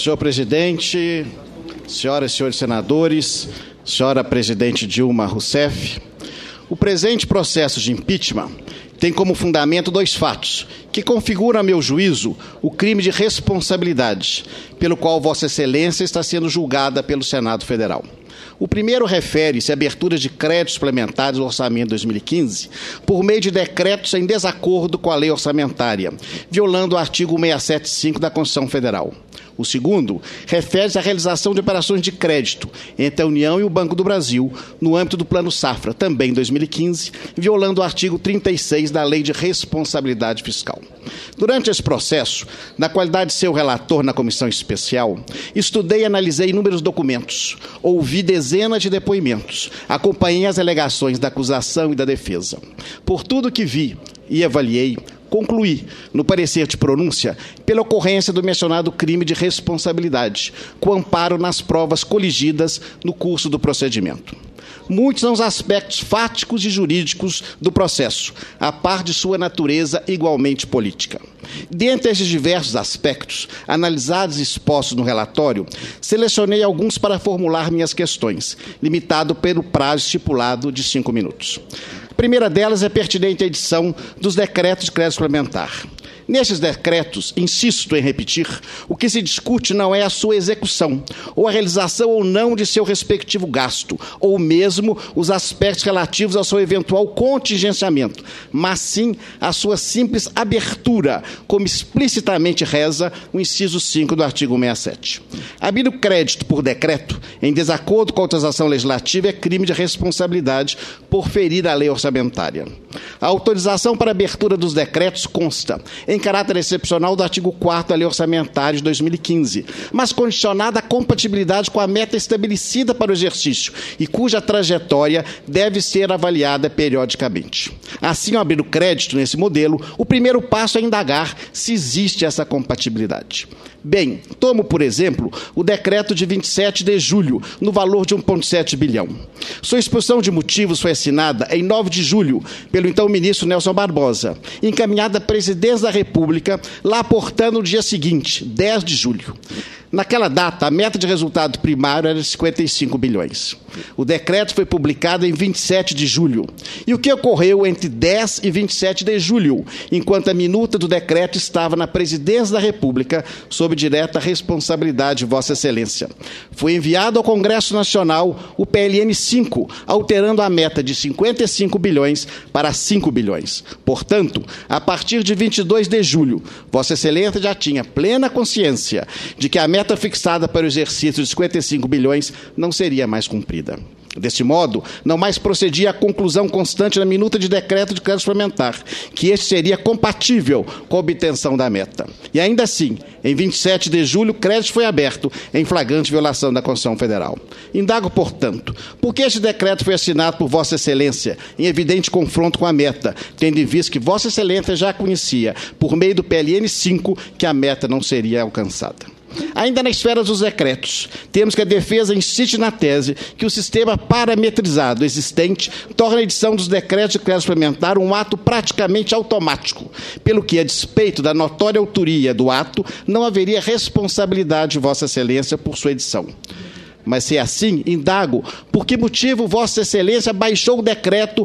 Senhor presidente, senhoras e senhores senadores, senhora presidente Dilma Rousseff, o presente processo de impeachment tem como fundamento dois fatos que configuram, a meu juízo, o crime de responsabilidade pelo qual Vossa Excelência está sendo julgada pelo Senado Federal. O primeiro refere-se à abertura de créditos suplementares do orçamento de 2015 por meio de decretos em desacordo com a lei orçamentária, violando o artigo 167.5 da Constituição Federal. O segundo refere-se à realização de operações de crédito entre a União e o Banco do Brasil no âmbito do Plano Safra, também em 2015, violando o artigo 36 da Lei de Responsabilidade Fiscal. Durante esse processo, na qualidade de seu relator na comissão especial, estudei e analisei inúmeros documentos, ouvi dezenas de depoimentos, acompanhei as alegações da acusação e da defesa. Por tudo que vi e avaliei, concluí, no parecer de pronúncia, pela ocorrência do mencionado crime de responsabilidade, com amparo nas provas coligidas no curso do procedimento. Muitos são os aspectos fáticos e jurídicos do processo, a par de sua natureza igualmente política. Dentre esses diversos aspectos, analisados e expostos no relatório, selecionei alguns para formular minhas questões, limitado pelo prazo estipulado de 5 minutos. A primeira delas é pertinente à edição dos decretos de crédito suplementar. Nesses decretos, insisto em repetir, o que se discute não é a sua execução, ou a realização ou não de seu respectivo gasto, ou mesmo os aspectos relativos ao seu eventual contingenciamento, mas sim a sua simples abertura, como explicitamente reza o inciso 5 do artigo 67. Abrir o crédito por decreto, em desacordo com a autorização legislativa, é crime de responsabilidade por ferir a lei orçamentária. A autorização para abertura dos decretos consta, em caráter excepcional, do artigo 4º da Lei Orçamentária de 2015, mas condicionada à compatibilidade com a meta estabelecida para o exercício e cuja trajetória deve ser avaliada periodicamente. Assim, ao abrir o crédito nesse modelo, o primeiro passo é indagar se existe essa compatibilidade. Bem, tomo, por exemplo, o decreto de 27 de julho, no valor de 1,7 bilhão. Sua exposição de motivos foi assinada em 9 de julho pelo então ministro Nelson Barbosa, encaminhada à presidência da República, lá, portanto, no dia seguinte, 10 de julho. Naquela data, a meta de resultado primário era de 55 bilhões. O decreto foi publicado em 27 de julho. E o que ocorreu entre 10 e 27 de julho, enquanto a minuta do decreto estava na presidência da República, sob direta responsabilidade de Vossa Excelência? Foi enviado ao Congresso Nacional o PLN 5, alterando a meta de 55 bilhões para 5 bilhões. Portanto, a partir de 22 de julho, Vossa Excelência já tinha plena consciência de que a meta fixada para o exercício de 55 bilhões não seria mais cumprida. Deste modo, não mais procedia a conclusão constante na minuta de decreto de crédito suplementar, que este seria compatível com a obtenção da meta. E ainda assim, em 27 de julho, o crédito foi aberto em flagrante violação da Constituição Federal. Indago, portanto, por que este decreto foi assinado por Vossa Excelência em evidente confronto com a meta, tendo em vista que Vossa Excelência já conhecia, por meio do PLN 5, que a meta não seria alcançada. Ainda na esfera dos decretos, temos que a defesa insiste na tese que o sistema parametrizado existente torna a edição dos decretos de crédito suplementar um ato praticamente automático, pelo que, a despeito da notória autoria do ato, não haveria responsabilidade de Vossa Excelência por sua edição. Mas, se é assim, indago por que motivo Vossa Excelência baixou o decreto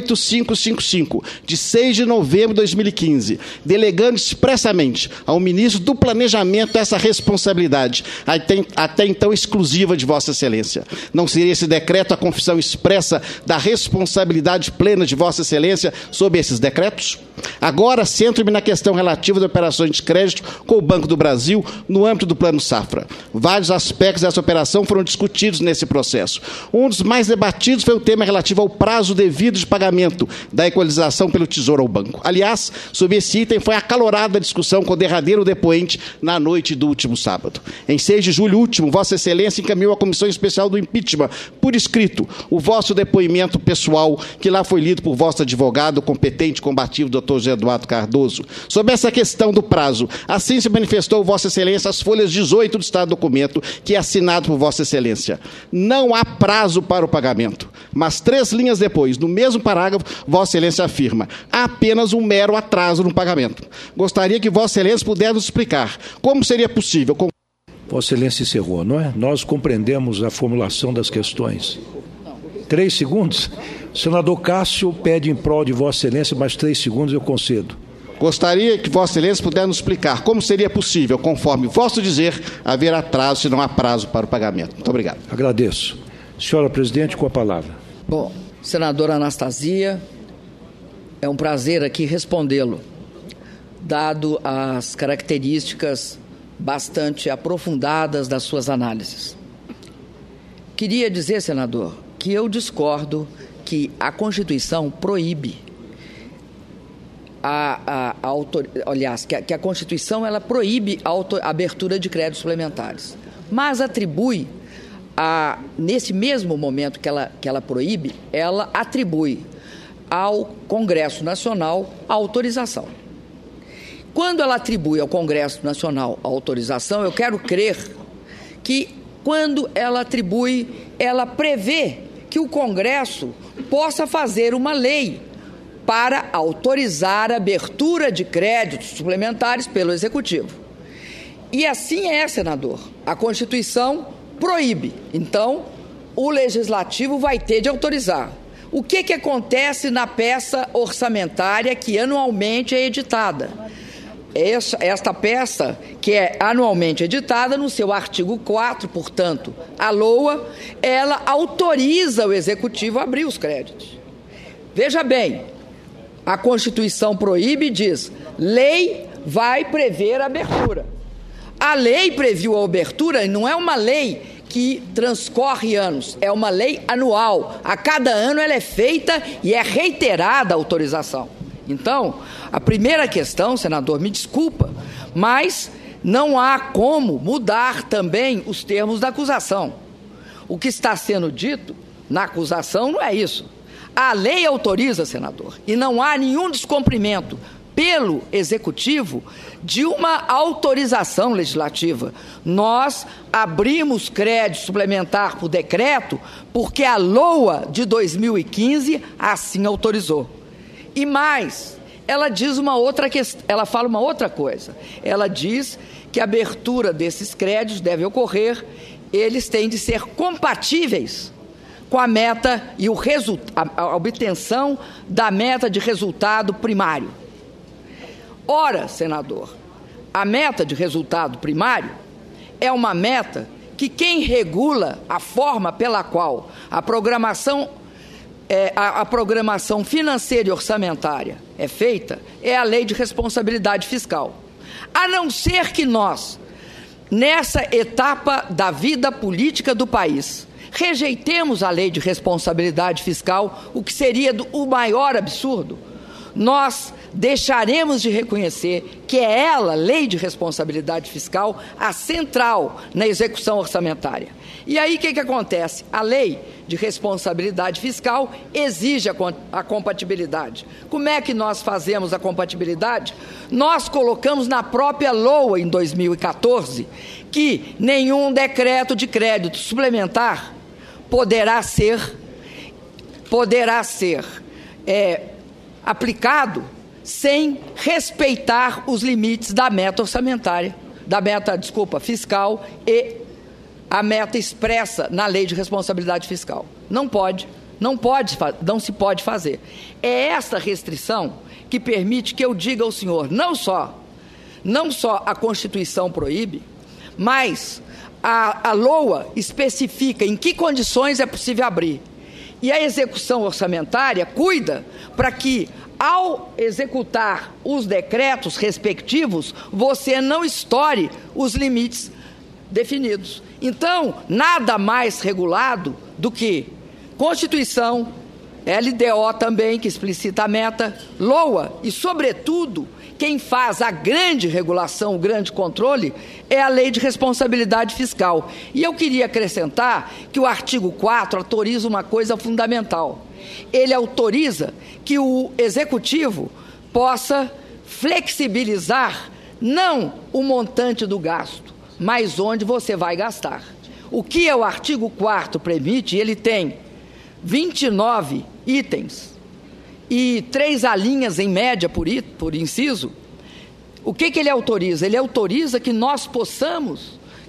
8555, de 6 de novembro de 2015, delegando expressamente ao ministro do Planejamento essa responsabilidade, até então exclusiva de Vossa Excelência. Não seria esse decreto a confissão expressa da responsabilidade plena de Vossa Excelência sobre esses decretos? Agora, centro-me na questão relativa de operações de crédito com o Banco do Brasil no âmbito do Plano Safra. Vários aspectos dessa operação foram discutidos nesse processo. Um dos mais debatidos foi o tema relativo ao prazo devido de pagamento da equalização pelo Tesouro ao banco. Aliás, sobre esse item foi acalorada a discussão com o derradeiro depoente na noite do último sábado. Em 6 de julho último, Vossa Excelência encaminhou à Comissão Especial do Impeachment, por escrito, o vosso depoimento pessoal, que lá foi lido por vosso advogado competente e combativo, Dr. José Eduardo Cardoso. Sobre essa questão do prazo, assim se manifestou Vossa Excelência as folhas 18 do Estado do Documento, que é assinado por Vossa Excelência. Não há prazo para o pagamento. Mas 3 linhas depois, no mesmo parágrafo, Vossa Excelência afirma: há apenas um mero atraso no pagamento. Gostaria que Vossa Excelência pudesse nos explicar como seria possível, Vossa Excelência encerrou, não é? Nós compreendemos a formulação das questões. 3 segundos? O senador Cássio pede em prol de Vossa Excelência, mais 3 segundos eu concedo. Gostaria que Vossa Excelência pudesse nos explicar como seria possível, conforme vosso dizer, haver atraso se não há prazo para o pagamento. Muito obrigado. Agradeço. Senhora Presidente, com a palavra. Bom, senadora Anastasia, é um prazer aqui respondê-lo, dado as características bastante aprofundadas das suas análises. Queria dizer, senador, que eu discordo que a Constituição proíbe que a Constituição ela proíbe a abertura de créditos suplementares, mas atribui, nesse mesmo momento que ela proíbe, ela atribui ao Congresso Nacional a autorização. Quando ela atribui ao Congresso Nacional a autorização, eu quero crer que, quando ela atribui, ela prevê que o Congresso possa fazer uma lei para autorizar a abertura de créditos suplementares pelo Executivo. E assim é, senador. A Constituição proíbe. Então, o Legislativo vai ter de autorizar. O que acontece na peça orçamentária que anualmente é editada? Esta peça, que é anualmente editada, no seu artigo 4, portanto, a LOA, ela autoriza o Executivo a abrir os créditos. Veja bem, a Constituição proíbe e diz: lei vai prever a abertura. A lei previu a abertura e não é uma lei que transcorre anos, é uma lei anual. A cada ano ela é feita e é reiterada a autorização. Então, a primeira questão, senador, me desculpa, mas não há como mudar também os termos da acusação. O que está sendo dito na acusação não é isso. A lei autoriza, senador, e não há nenhum descumprimento pelo Executivo de uma autorização legislativa. Nós abrimos crédito suplementar por decreto porque a LOA de 2015 assim autorizou. E mais, ela diz ela fala uma outra coisa. Ela diz que a abertura desses créditos deve ocorrer, eles têm de ser compatíveis com a meta e a obtenção da meta de resultado primário. Ora, senador, a meta de resultado primário é uma meta que quem regula a forma pela qual a programação financeira e orçamentária é feita é a Lei de Responsabilidade Fiscal. A não ser que nós, nessa etapa da vida política do país, rejeitemos a Lei de Responsabilidade Fiscal, o que seria o maior absurdo, nós deixaremos de reconhecer que é ela, Lei de Responsabilidade Fiscal, a central na execução orçamentária. E aí o que acontece? A Lei de Responsabilidade Fiscal exige a compatibilidade. Como é que nós fazemos a compatibilidade? Nós colocamos na própria LOA, em 2014, que nenhum decreto de crédito suplementar poderá ser aplicado sem respeitar os limites da meta orçamentária, fiscal e a meta expressa na Lei de Responsabilidade Fiscal. Não se pode fazer. É essa restrição que permite que eu diga ao senhor, não só a Constituição proíbe, mas a LOA especifica em que condições é possível abrir. E a execução orçamentária cuida para que, ao executar os decretos respectivos, você não estoure os limites definidos. Então, nada mais regulado do que Constituição, LDO também, que explicita a meta, LOA e, sobretudo, quem faz a grande regulação, o grande controle, é a Lei de Responsabilidade Fiscal. E eu queria acrescentar que o artigo 4 autoriza uma coisa fundamental. Ele autoriza que o Executivo possa flexibilizar não o montante do gasto, mas onde você vai gastar. O que o artigo 4 permite, ele tem 29 itens e 3 alíneas em média por inciso. O que ele autoriza? Ele autoriza que nós possamos,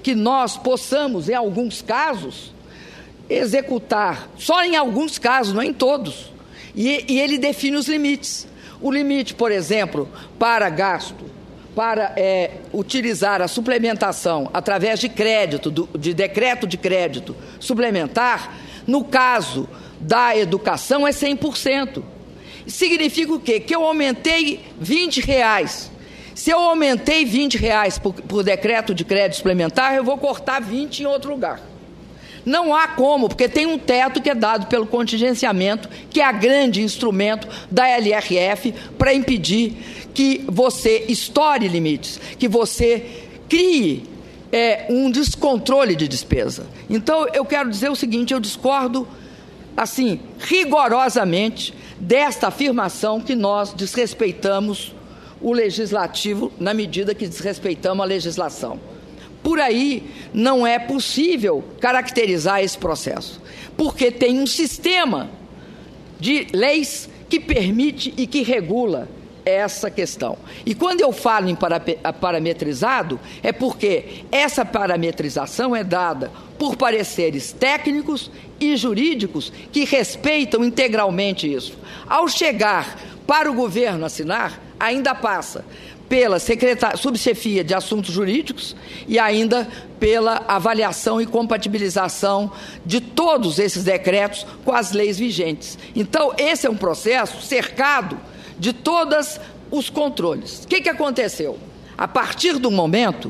que nós possamos, em alguns casos, executar, só em alguns casos, não em todos, e ele define os limites. O limite, por exemplo, para gasto, para utilizar a suplementação através de crédito, de decreto de crédito suplementar, no caso da educação é 100%. Significa o quê? Que eu aumentei R$20. Se eu aumentei R$20 por decreto de crédito suplementar, eu vou cortar 20 em outro lugar. Não há como, porque tem um teto que é dado pelo contingenciamento, que é o grande instrumento da LRF para impedir que você estoure limites, que você crie um descontrole de despesa. Então, eu quero dizer o seguinte, eu discordo, assim, rigorosamente desta afirmação que nós desrespeitamos o legislativo na medida que desrespeitamos a legislação. Por aí não é possível caracterizar esse processo, porque tem um sistema de leis que permite e que regula essa questão. E quando eu falo em parametrizado, é porque essa parametrização é dada por pareceres técnicos e jurídicos que respeitam integralmente isso. Ao chegar para o governo assinar, ainda passa pela subchefia de assuntos jurídicos e ainda pela avaliação e compatibilização de todos esses decretos com as leis vigentes. Então, esse é um processo cercado de todos os controles. O que aconteceu? A partir de um momento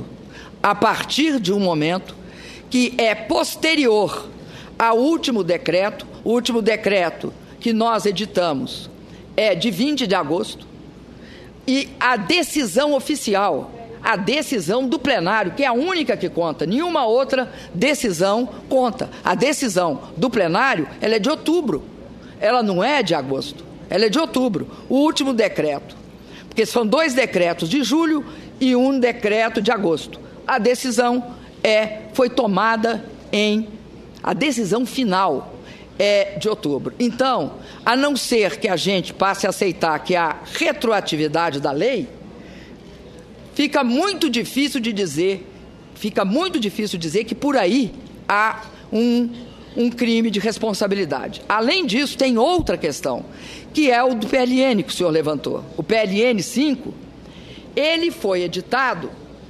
que é posterior ao último decreto, o último decreto que nós editamos é de 20 de agosto, e a decisão oficial, a decisão do plenário, que é a única que conta, nenhuma outra decisão conta. A decisão do plenário, ela é de outubro, ela não é de agosto, ela é de outubro, o último decreto, porque são 2 decretos de julho e um decreto de agosto. A decisão foi tomada a decisão final é de outubro. Então, a não ser que a gente passe a aceitar que a retroatividade da lei, fica muito difícil de dizer que por aí há um crime de responsabilidade. Além disso, tem outra questão, que é o do PLN que o senhor levantou. O PLN 5, ele foi editado,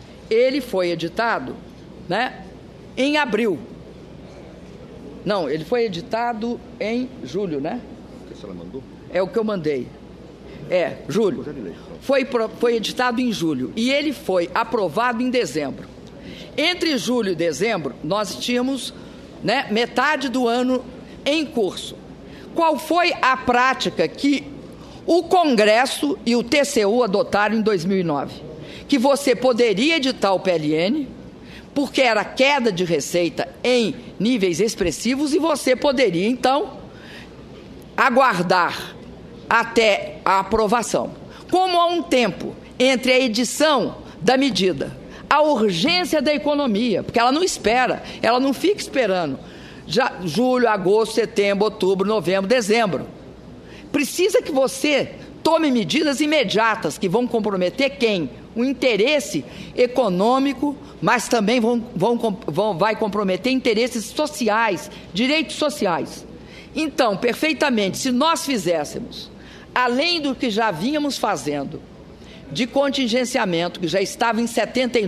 né, em abril. Não, ele foi editado em julho, né? O que a senhora mandou? É o que eu mandei. Julho. Foi editado em julho e ele foi aprovado em dezembro. Entre julho e dezembro, nós tínhamos, né, metade do ano em curso. Qual foi a prática que o Congresso e o TCU adotaram em 2009? Que você poderia editar o PLN, porque era queda de receita em níveis expressivos e você poderia, então, aguardar até a aprovação. Como há um tempo entre a edição da medida, a urgência da economia, porque ela não espera, ela não fica esperando julho, agosto, setembro, outubro, novembro, dezembro. Precisa que você tome medidas imediatas que vão comprometer quem? O interesse econômico, mas também vai comprometer interesses sociais, direitos sociais. Então, perfeitamente, se nós fizéssemos, além do que já vínhamos fazendo, de contingenciamento, que já estava em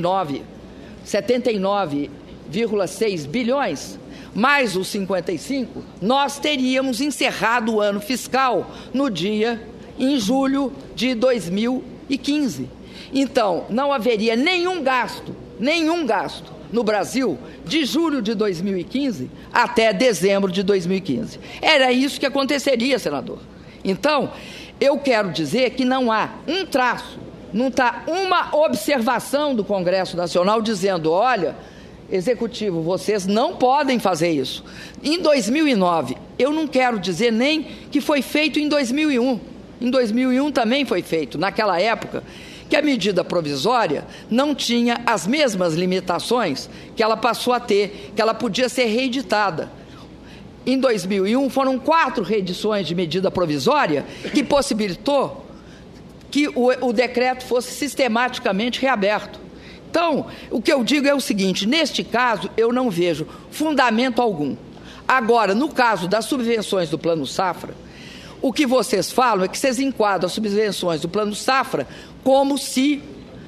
79,6 bilhões, mais os 55, nós teríamos encerrado o ano fiscal em julho de 2015. Então, não haveria nenhum gasto no Brasil de julho de 2015 até dezembro de 2015. Era isso que aconteceria, senador. Então, eu quero dizer que não há um traço, não está uma observação do Congresso Nacional dizendo, olha, Executivo, vocês não podem fazer isso. Em 2009, eu não quero dizer nem que foi feito em 2001. Em 2001 também foi feito, naquela época, que a medida provisória não tinha as mesmas limitações que ela passou a ter, que ela podia ser reeditada. Em 2001, foram 4 reedições de medida provisória que possibilitou que o decreto fosse sistematicamente reaberto. Então, o que eu digo é o seguinte, neste caso, eu não vejo fundamento algum. Agora, no caso das subvenções do Plano Safra, o que vocês falam é que vocês enquadram as subvenções do Plano Safra como se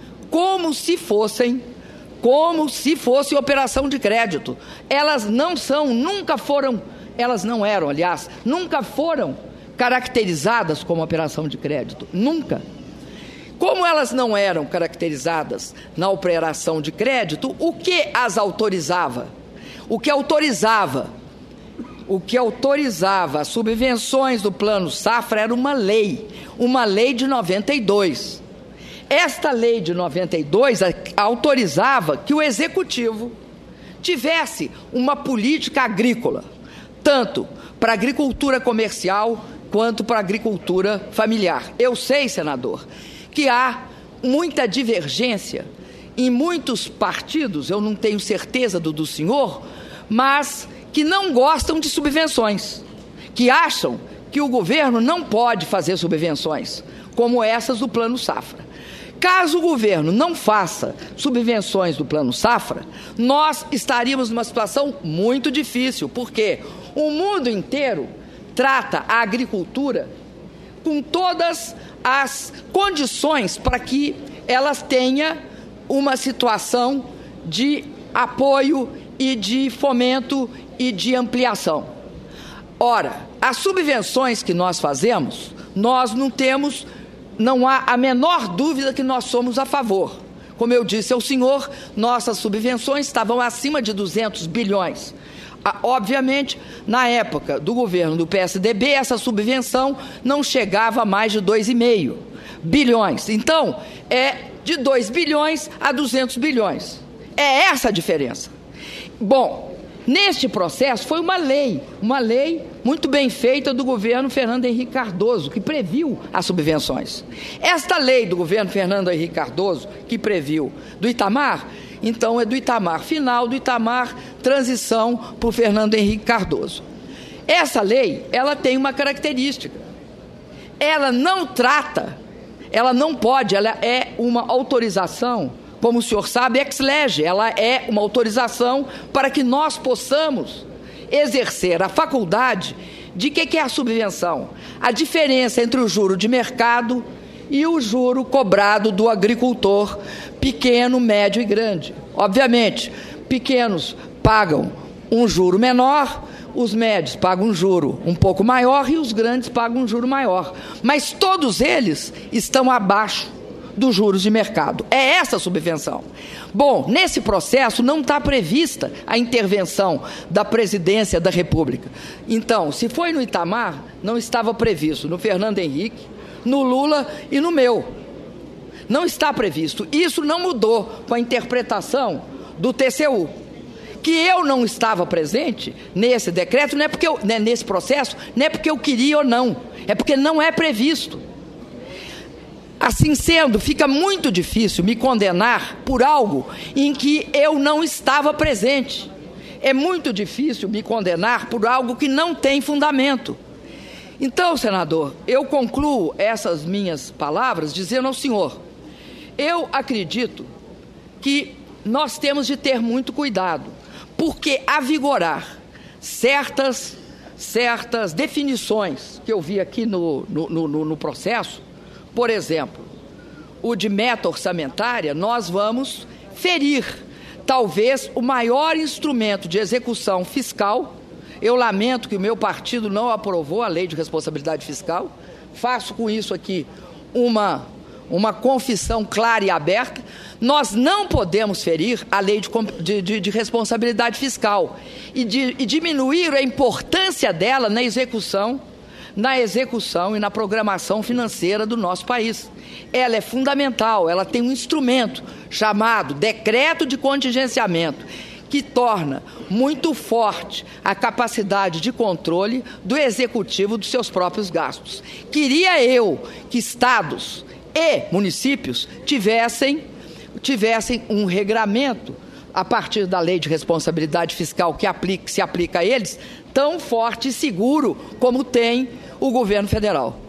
fosse operação de crédito. Elas não são, nunca foram caracterizadas como operação de crédito. Nunca. Como elas não eram caracterizadas na operação de crédito, o que as autorizava? O que autorizava as subvenções do Plano Safra era uma lei de 92. Esta lei de 92 autorizava que o Executivo tivesse uma política agrícola, tanto para a agricultura comercial quanto para a agricultura familiar. Eu sei, senador, que há muita divergência em muitos partidos, eu não tenho certeza do senhor, mas que não gostam de subvenções, que acham que o governo não pode fazer subvenções, como essas do Plano Safra. Caso o governo não faça subvenções do Plano Safra, nós estaríamos numa situação muito difícil, porque o mundo inteiro trata a agricultura com todas as condições para que elas tenham uma situação de apoio e de fomento e de ampliação. Ora, as subvenções que nós fazemos, não há a menor dúvida que nós somos a favor. Como eu disse ao senhor, nossas subvenções estavam acima de 200 bilhões. Obviamente, na época do governo do PSDB, essa subvenção não chegava a mais de 2,5 bilhões. Então, é de 2 bilhões a 200 bilhões. É essa a diferença. Bom, neste processo foi uma lei muito bem feita do governo Fernando Henrique Cardoso, que previu as subvenções. Esta lei do governo Fernando Henrique Cardoso, que previu do Itamar, então é do Itamar final, do Itamar transição para o Fernando Henrique Cardoso. Essa lei, ela tem uma característica. Ela não pode, ela é uma autorização, como o senhor sabe, ex lege, ela é uma autorização para que nós possamos exercer a faculdade de que é a subvenção? A diferença entre o juro de mercado e o juro cobrado do agricultor pequeno, médio e grande. Obviamente, pequenos pagam um juro menor, os médios pagam um juro um pouco maior e os grandes pagam um juro maior. Mas todos eles estão abaixo dos juros de mercado. É essa a subvenção. Bom, nesse processo não está prevista a intervenção da Presidência da República. Então, se foi no Itamar, não estava previsto no Fernando Henrique, no Lula e no meu. Não está previsto. Isso não mudou com a interpretação do TCU. Que eu não estava presente nesse decreto, não é porque nesse processo, não é porque eu queria ou não, é porque não é previsto. Assim sendo, fica muito difícil me condenar por algo em que eu não estava presente. É muito difícil me condenar por algo que não tem fundamento. Então, senador, eu concluo essas minhas palavras dizendo ao senhor, eu acredito que nós temos de ter muito cuidado, porque avigorar certas definições que eu vi aqui no processo, por exemplo, o de meta orçamentária, nós vamos ferir, talvez, o maior instrumento de execução fiscal. Eu lamento que o meu partido não aprovou a lei de responsabilidade fiscal. Faço com isso aqui uma confissão clara e aberta. Nós não podemos ferir a lei de responsabilidade fiscal e diminuir a importância dela na execução e na programação financeira do nosso país. Ela é fundamental, ela tem um instrumento chamado decreto de contingenciamento, que torna muito forte a capacidade de controle do executivo dos seus próprios gastos. Queria eu que estados e municípios tivessem um regramento a partir da lei de responsabilidade fiscal que se aplica a eles, tão forte e seguro como tem o governo federal.